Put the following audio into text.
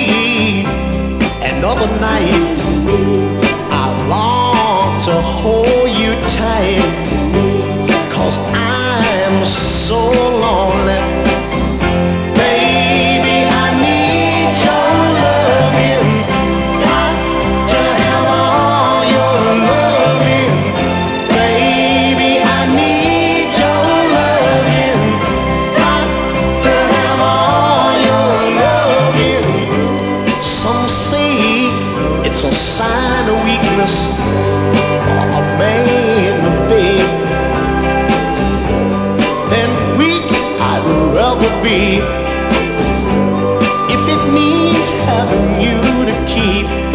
another night. I long to hold you tight, 'cause I'm so lonely. Baby, I need your loving. Got to have all your loving. Baby, I need your loving. Got to have all your loving. Some say it's a sign of weakness for a man to beg. Then weak I'd rather be, if it means having you to keep.